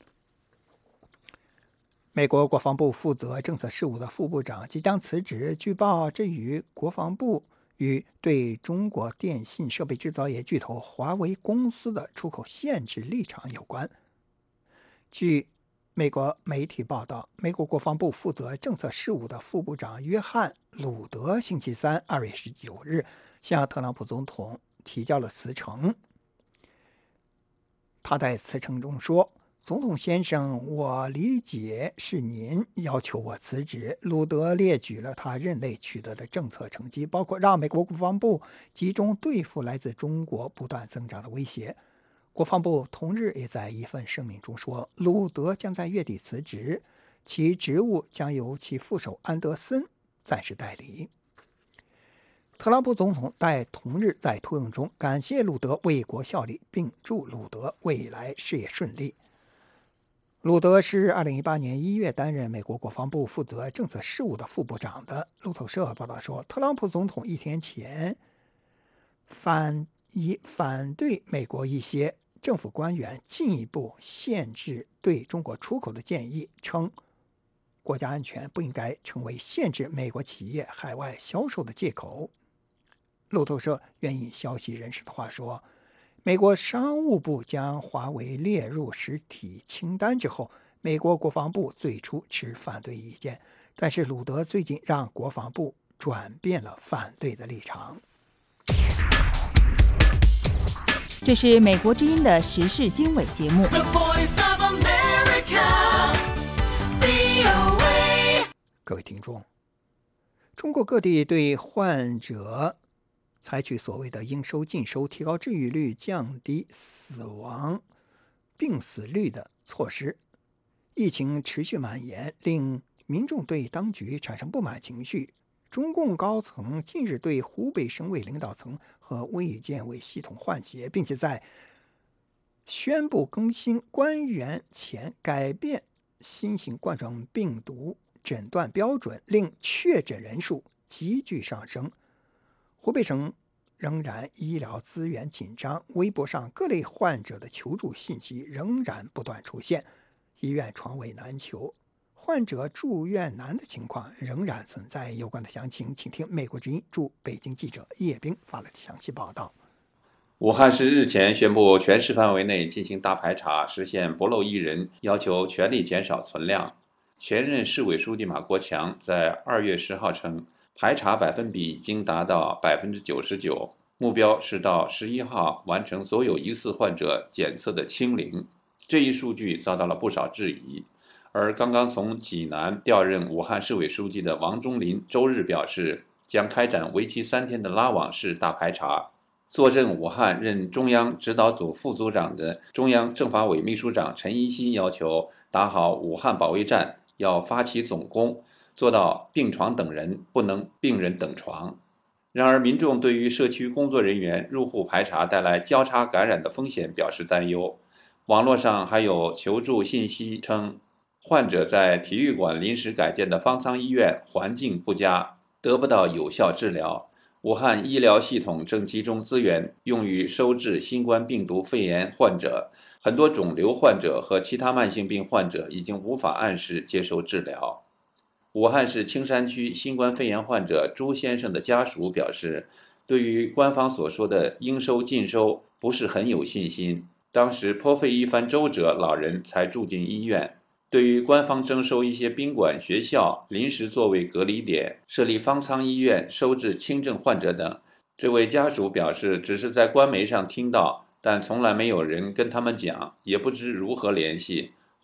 美国国防部负责政策事务的副部长即将辞职，据报这与国防部与对中国电信设备制造业巨头华为公司的出口限制立场有关。据美国媒体报道，美国国防部负责政策事务的副部长约翰·鲁德星期三二月十九日向特朗普总统提交了辞呈。他在辞呈中说，总统先生，我理解是您要求我辞职。鲁德列举了他任内取得的政策成绩，包括让美国国防部集中对付来自中国不断增长的威胁。国防部同日也在一份声明中说，鲁德将在月底辞职，其职务将由其副手安德森暂时代理。特朗普总统在同日在推文中感谢鲁德为国效力，并祝鲁德未来事业顺利。鲁德是二零一八年一月担任美国国防部负责政策事务的副部长的。路透社报道说，特朗普总统一天前反以反对美国一些政府官员进一步限制对中国出口的建议，称国家安全不应该成为限制美国企业海外销售的借口。路透社援引消息人士的话说，美国商务部将华为列入实体清单之后，美国国防部最初持反对意见，但是鲁德最近让国防部转变了反对的立场。 这是美国之音的时事经纬节目。 各位听众，中国各地对患者采取所谓的应收尽收，提高治愈率、降低死亡病死率的措施。疫情持续蔓延，令民众对当局产生不满情绪。中共高层近日对湖北省委领导层和卫健委系统换血，并且在宣布更新官员前改变新型冠状病毒诊断标准，令确诊人数急剧上升。湖北省仍然医疗资源紧张，微博上各类患者的求助信息仍然不断出现，医院床位难求，患者住院难的情况仍然存在。有关的详情，请听美国之音驻北京记者叶冰发来的详细报道。 武汉市日前宣布全市范围内进行大排查，实现不漏一人，要求全力减少存量。前任市委书记马国强在二月十号称，排查百分比已经达到百分之九十九，目标是到十一号完成所有疑似患者检测的清零。这一数据遭到了不少质疑。而刚刚从济南调任武汉市委书记的王忠林周日表示，将开展为期三天的拉网式大排查。坐镇武汉任中央指导组副组长的中央政法委秘书长陈一新要求打好武汉保卫战，要发起总攻，做到病床等人，不能病人等床。然而，民众对于社区工作人员入户排查带来交叉感染的风险表示担忧。网络上还有求助信息称，患者在体育馆临时改建的方舱医院环境不佳，得不到有效治疗。武汉医疗系统正集中资源用于收治新冠病毒肺炎患者，很多肿瘤患者和其他慢性病患者已经无法按时接受治疗。武汉市青山区新冠肺炎患者朱先生的家属表示，对于官方所说的应收尽收不是很有信心，当时颇费一番周折，老人才住进医院。对于官方征收一些宾馆、学校临时作为隔离点，设立方舱医院收治轻症患者等，这位家属表示只是在官媒上听到，但从来没有人跟他们讲，也不知如何联系。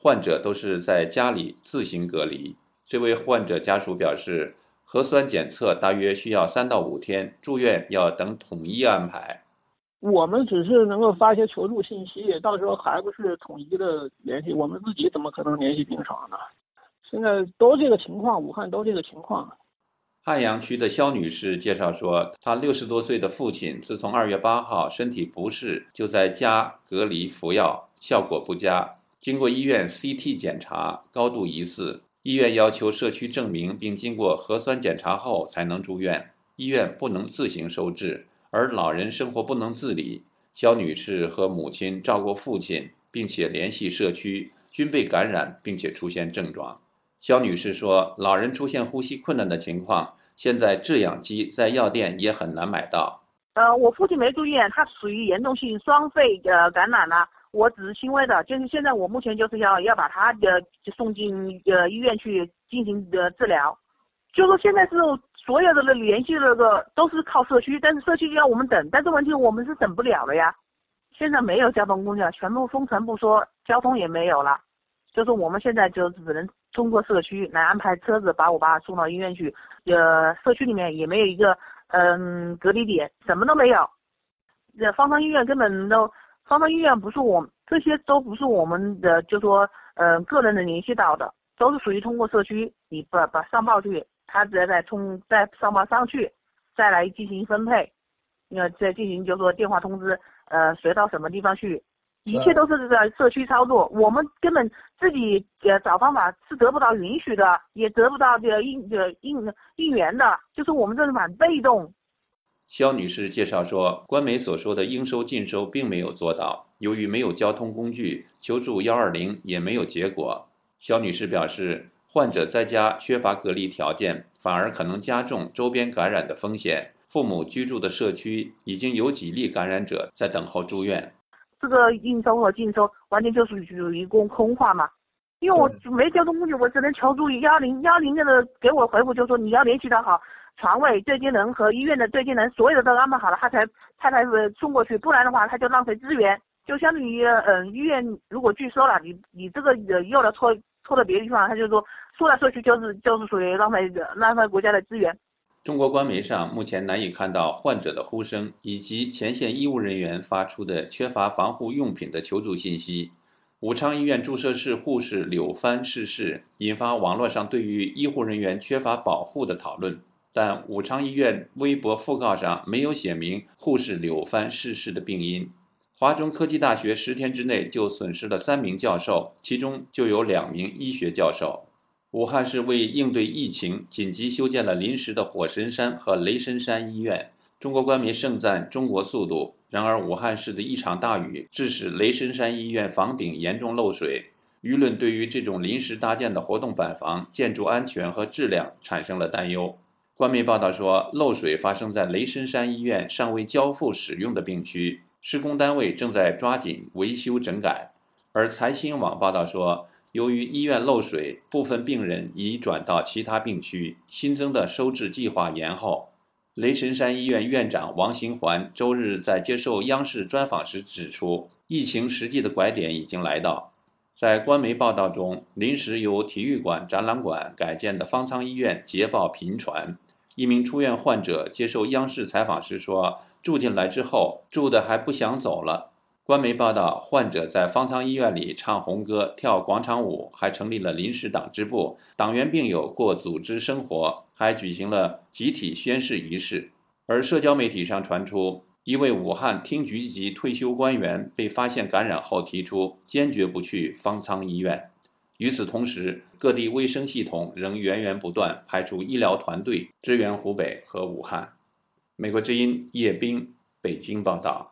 患者都是在家里自行隔离。这位患者家属表示，核酸检测大约需要三到五天，住院要等统一安排。 我们只是能够发一些求助信息，到时候还不是统一的联系，我们自己怎么可能联系病床呢？现在都这个情况，武汉都这个情况。 汉阳区的肖女士介绍说，她六十多岁的父亲自从二月八号身体不适，就在家隔离服药，效果不佳。经过医院 C T 检查，高度疑似，医院要求社区证明并经过核酸检查后才能住院，医院不能自行收治，而老人生活不能自理。肖女士和母亲照顾父亲，并且联系社区，均被感染并且出现症状。肖女士说，老人出现呼吸困难的情况，现在制氧机在药店也很难买到。 呃，我父亲没住院，他属于严重性双肺呃感染了，我只是轻微的，就是现在我目前就是要要把他的、呃、送进呃医院去进行的、呃、治疗。就说现在是所有的联系那个都是靠社区，但是社区就要我们等，但是问题我们是等不了了呀。现在没有交通工具了，全部封城，不说交通也没有了，就是我们现在就只能通过社区来安排车子把我爸送到医院去。呃，社区里面也没有一个嗯隔离点，什么都没有。这方舱医院根本都，方舱医院不是我这些都不是我们的，就说嗯、呃、个人能联系到的，都是属于通过社区，你把把上报去，他直接再通再上报上去，再来进行分配，呃再进行就说电话通知，呃谁到什么地方去。一切都是在社区操作，我们根本自己呃找方法是得不到允许的，也得不到这个应呃应应援的，就是我们这是蛮被动。 肖女士介绍说，官媒所说的应收尽收并没有做到，由于没有交通工具，求助一二零也没有结果。肖女士表示，患者在家缺乏隔离条件，反而可能加重周边感染的风险。父母居住的社区已经有几例感染者在等候住院。 这个应收和尽收完全就是属于空空话嘛，因为我没交通工具，我只能求助于幺零幺零的给我回复，就说你要联系到好床位、对接人和医院的对接人，所有的都安排好了，他才他才送过去，不然的话他就浪费资源，就相当于嗯、呃、医院如果拒收了，你你这个又要拖拖到别的地方，他就说说来说去就是就是属于浪费浪费国家的资源。 中国官媒上目前难以看到患者的呼声以及前线医务人员发出的缺乏防护用品的求助信息。武昌医院注射室护士柳帆逝世，引发网络上对于医护人员缺乏保护的讨论，但武昌医院微博讣告上没有写明护士柳帆逝世的病因。华中科技大学十天之内就损失了三名教授，其中就有两名医学教授。武汉市为应对疫情，紧急修建了临时的火神山和雷神山医院。中国官媒盛赞中国速度，然而武汉市的一场大雨致使雷神山医院房顶严重漏水，舆论对于这种临时搭建的活动板房建筑安全和质量产生了担忧。官媒报道说，漏水发生在雷神山医院尚未交付使用的病区，施工单位正在抓紧维修整改。而财新网报道说，由于医院漏水，部分病人已转到其他病区，新增的收治计划延后。雷神山医院院长王行环周日在接受央视专访时指出，疫情实际的拐点已经来到。在官媒报道中，临时由体育馆、展览馆改建的方舱医院捷报频传。一名出院患者接受央视采访时说，住进来之后，住的还不想走了。官媒报道，患者在方舱医院里唱红歌、跳广场舞，还成立了临时党支部，党员病友过组织生活，还举行了集体宣誓仪式。而社交媒体上传出，一位武汉厅局级退休官员被发现感染后提出坚决不去方舱医院。与此同时，各地卫生系统仍源源不断派出医疗团队支援湖北和武汉。美国之音叶冰，北京报道。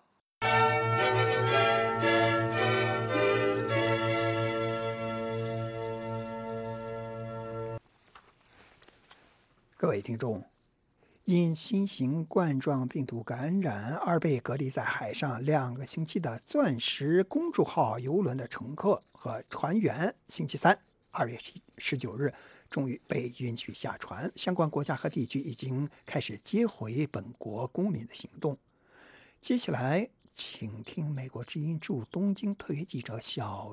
各位听众，因新型冠状病毒感染而被隔离在海上两个星期的钻石公主号邮轮的乘客和船员，星期三二月十九日终于被允许下船。相关国家和地区已经开始接回本国公民的行动。接下来，请听美国之音驻东京特约记者小玉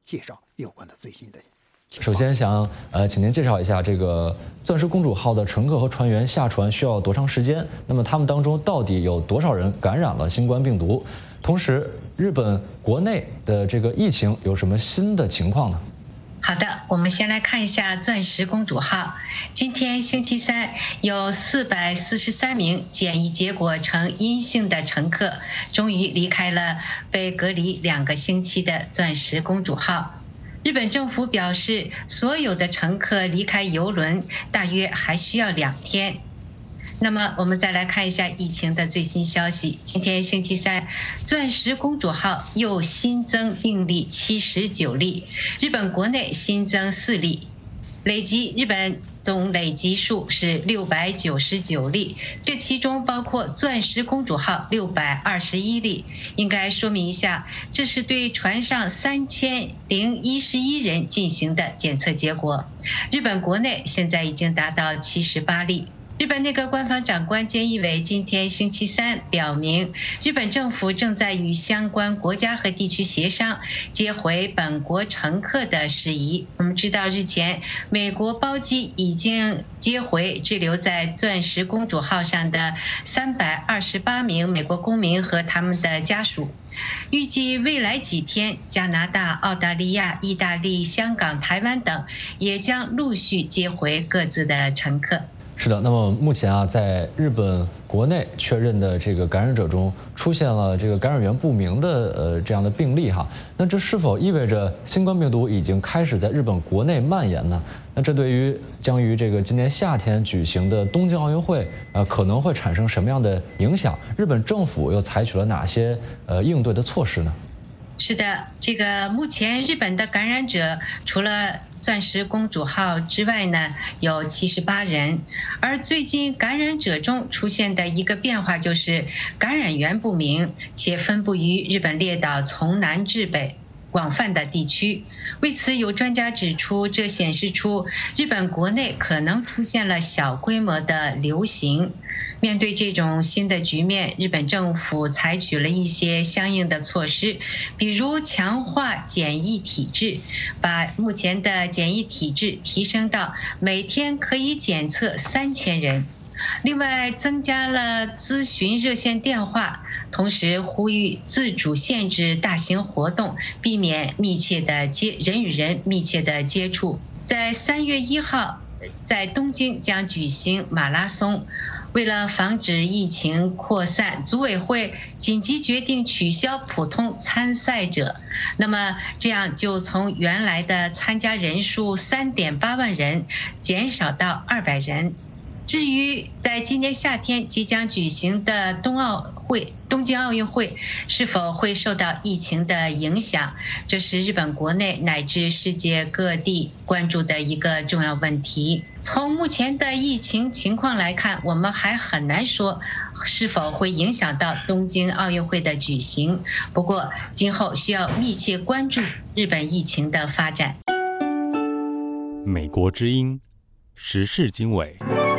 介绍有关的最新的。 首先想呃，请您介绍一下这个钻石公主号的乘客和船员下船需要多长时间？那么他们当中到底有多少人感染了新冠病毒？同时，日本国内的这个疫情有什么新的情况呢？ 好的，我们先来看一下钻石公主号。今天星期三，有四百四十三名检疫结果呈阴性的乘客，终于离开了被隔离两个星期的钻石公主号。日本政府表示，所有的乘客离开邮轮大约还需要两天。那么我们再来看一下疫情的最新消息。今天星期三，钻石公主号又新增病例七十九例，日本国内新增四例，累计日本总累计数是六百九十九例，这其中包括钻石公主号六百二十一例。应该说明一下，这是对船上三千零一十一人进行的检测结果。日本国内现在已经达到七十八例。日本内阁官房长官菅义伟今天星期三表明，日本政府正在与相关国家和地区协商接回本国乘客的事宜。我们知道，日前美国包机已经接回滞留在钻石公主号上的三百二十八名美国公民和他们的家属。预计未来几天，加拿大、澳大利亚、意大利、香港、台湾等也将陆续接回各自的乘客。 是的，那么目前啊，在日本国内确认的这个感染者中，出现了这个感染源不明的呃这样的病例哈，那这是否意味着新冠病毒已经开始在日本国内蔓延呢？那这对于将于这个今年夏天举行的东京奥运会，呃，可能会产生什么样的影响？日本政府又采取了哪些呃应对的措施呢？ 是的，这个目前日本的感染者除了钻石公主号之外呢，有七十八人。而最近感染者中出现的一个变化就是感染源不明，且分布于日本列岛从南至北广泛的地区。为此，有专家指出，这显示出日本国内可能出现了小规模的流行。面对这种新的局面，日本政府采取了一些相应的措施，比如强化检疫体制，把目前的检疫体制提升到每天可以检测三千人。另外，增加了咨询热线电话，同时呼吁自主限制大型活动，避免密切的接人与人密切的接触。在三月一号，在东京将举行马拉松。为了防止疫情扩散，组委会紧急决定取消普通参赛者，那么这样就从原来的参加人数 三点八万人减少到二百人。至于在今年夏天即将举行的冬奥会、东京奥运会是否会受到疫情的影响，这是日本国内乃至世界各地关注的一个重要问题。从目前的疫情情况来看，我们还很难说是否会影响到东京奥运会的举行。不过，今后需要密切关注日本疫情的发展。 美国之音，时事经纬。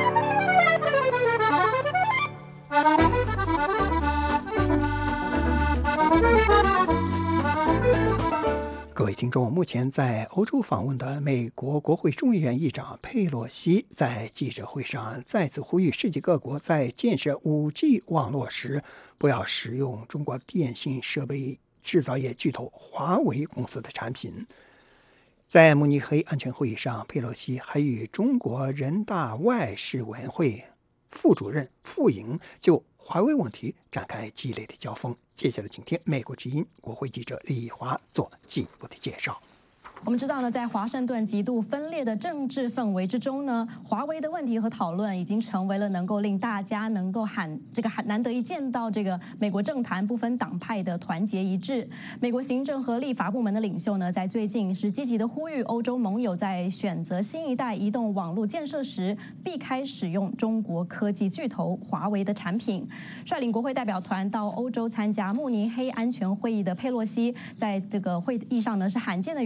各位听众，目前在欧洲访问的美国国会众议院议长佩洛西在记者会上再次呼吁世界各国在建设 五 G 网络时，不要使用中国电信设备制造业巨头华为公司的产品。在慕尼黑安全会议上，佩洛西还与中国人大外事委员会副主任傅莹就华为问题展开激烈的交锋。接下来请听美国之音国会记者李华做进一步的介绍。 我们知道呢，在华盛顿极度分裂的政治氛围之中呢，华为的问题和讨论已经成为了能够令大家能够喊这个喊难得一见到这个美国政坛不分党派的团结一致。美国行政和立法部门的领袖呢，在最近是积极的呼吁欧洲盟友在选择新一代移动网络建设时，避开使用中国科技巨头华为的产品。率领国会代表团到欧洲参加慕尼黑安全会议的佩洛西，在这个会议上呢，是罕见的与特朗普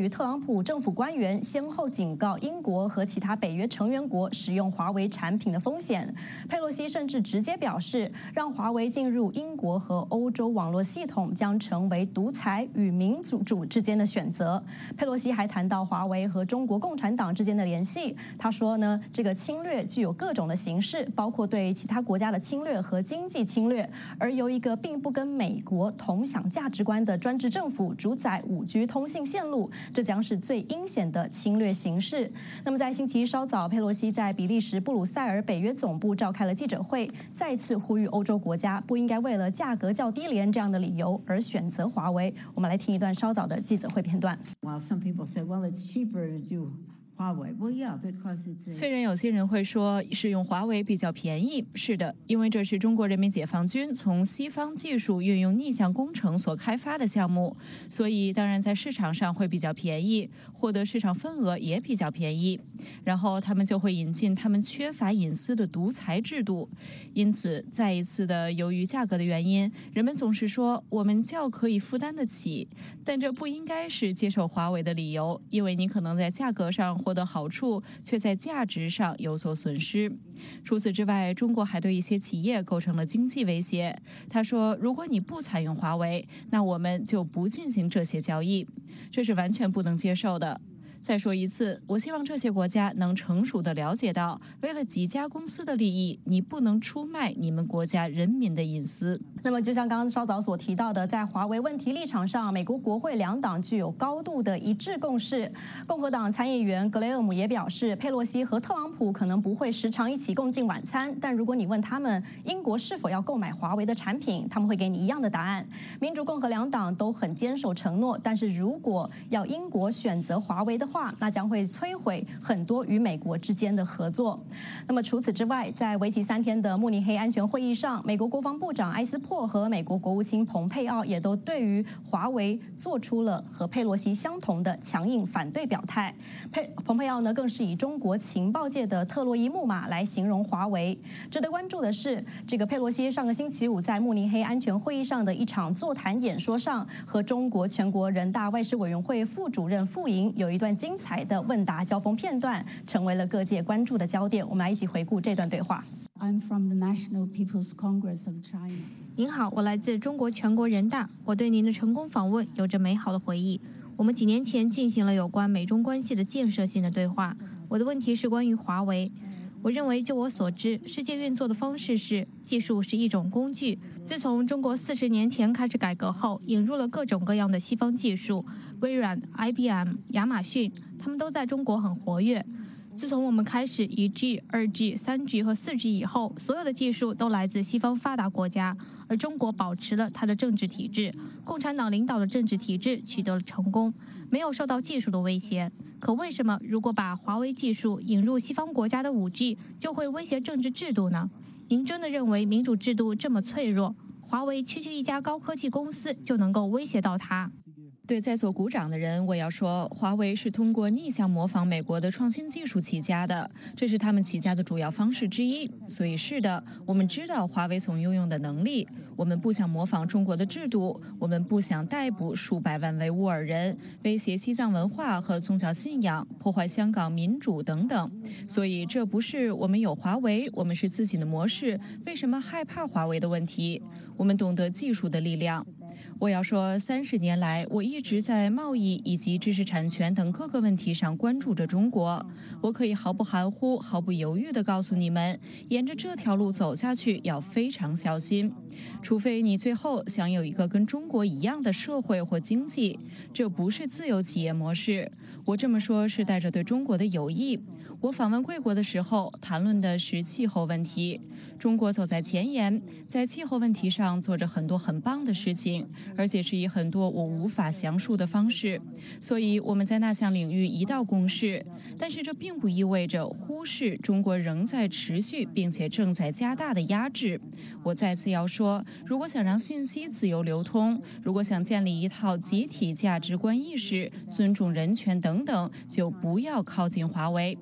普政府官员先后警告英国和其他北约成员国使用华为产品的风险。佩洛西甚至直接表示，让华为进入英国和欧洲网络系统将成为独裁与民主主之间的选择。佩洛西还谈到华为和中国共产党之间的联系，他说呢，这个侵略具有各种的形式，包括对其他国家的侵略和经济侵略，而由一个并不跟美国同享价值观的专制政府主宰 五 G 通信线路，这将是最阴险的侵略形式。那么在星期一稍早，佩洛西在比利时布鲁塞尔北约总部召开了记者会，再次呼吁欧洲国家不应该为了价格较低廉这样的理由而选择华为。我们来听一段稍早的记者会片段。 While some people say, well, it's cheaper to do Huawei. Well, yeah, because it's a... 虽然有些人会说使用华为比较便宜，是的，因为这是中国人民解放军从西方技术运用逆向工程所开发的项目，所以当然在市场上会比较便宜，获得市场份额也比较便宜。然后他们就会引进他们缺乏隐私的独裁制度。因此，再一次的由于价格的原因，人们总是说我们较可以负担得起，但这不应该是接受华为的理由，因为你可能在价格上获得好处，却在价值上有所损失。除此之外，中国还对一些企业构成了经济威胁。他说，如果你不采用华为，那我们就不进行这些交易，这是完全不能接受的。再说一次，我希望这些国家能成熟地了解到，为了几家公司的利益，你不能出卖你们国家人民的隐私。 那么就像刚刚稍早所提到的，在华为问题立场上，美国国会两党具有高度的一致共识。共和党参议员格雷厄姆也表示，佩洛西和特朗普可能不会时常一起共进晚餐，但如果你问他们英国是否要购买华为的产品，他们会给你一样的答案。民主共和两党都很坚守承诺，但是如果要英国选择华为的话，那将会摧毁很多与美国之间的合作。那么除此之外，在为期三天的慕尼黑安全会议上，美国国防部长埃斯珀和美国国务卿蓬佩奥也都对于华为做出了和佩洛西相同的强硬反对表态。佩蓬佩奥呢，更是以中国情报界的特洛伊木马来形容华为。值得关注的是，这个佩洛西上个星期五在慕尼黑安全会议上的一场座谈演说上，和中国全国人大外事委员会副主任傅莹有一段精彩的问答交锋片段，成为了各界关注的焦点。我们来一起回顾这段对话。 I'm from the National People's Congress of China. 您好，我来自中国全国人大。我对您的成功访问有着美好的回忆。我们几年前进行了有关美中关系的建设性的对话。我的问题是关于华为。我认为，就我所知，世界运作的方式是技术是一种工具。自从中国四十年前开始改革后，引入了各种各样的西方技术，微软、I B M、亚马逊，他们都在中国很活跃。自从我们开始一 G、二 G、三 G 和四 G 以后，所有的技术都来自西方发达国家，而中国保持了它的政治体制，共产党领导的政治体制取得了成功，没有受到技术的威胁。可为什么如果把华为技术引入西方国家的 五 G， 就会威胁政治制度呢？您真的认为民主制度这么脆弱，华为区区一家高科技公司就能够威胁到它？ 对在座鼓掌的人，我要说，华为是通过逆向模仿美国的创新技术起家的，这是他们起家的主要方式之一。所以是的，我们知道华为所拥有的能力，我们不想模仿中国的制度，我们不想逮捕数百万维吾尔人，威胁西藏文化和宗教信仰，破坏香港民主等等。所以这不是我们有华为，我们是自己的模式，为什么害怕华为的问题。我们懂得技术的力量。我要说，三十年来，我一直在贸易以及知识产权等各个问题上关注着中国。我可以毫不含糊、毫不犹豫地告诉你们，沿着这条路走下去要非常小心，除非你最后想有一个跟中国一样的社会或经济，这不是自由企业模式。我这么说是带着对中国的友谊。我访问贵国的时候，谈论的是气候问题。中国走在前沿，在气候问题上做着很多很棒的事情，而且是以很多我无法详述的方式。所以我们在那项领域一道共识。但是这并不意味着忽视中国仍在持续并且正在加大的压制。我再次要说，如果想让信息自由流通，如果想建立一套集体价值观意识、尊重人权等等，就不要靠近华为。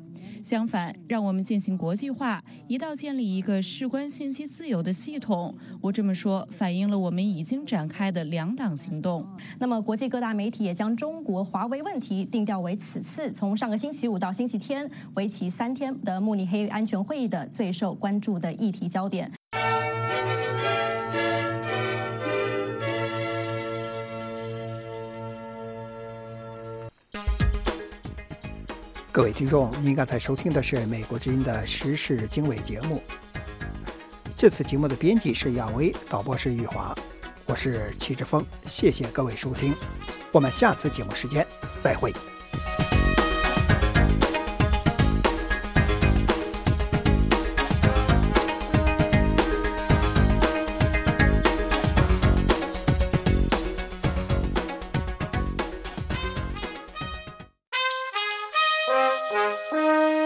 相反，让我们进行国际化，一道建立一个事关信息自由的系统。我这么说，反映了我们已经展开的两党行动。 那么，国际各大媒体也将中国华为问题定调为此次从上个星期五到星期天，为期三天的慕尼黑安全会议的最受关注的议题焦点。 各位听众，您刚才收听的是美国之音的时事经纬节目。这次节目的编辑是亚威，导播是玉华，我是齐志峰，谢谢各位收听，我们下次节目时间再会。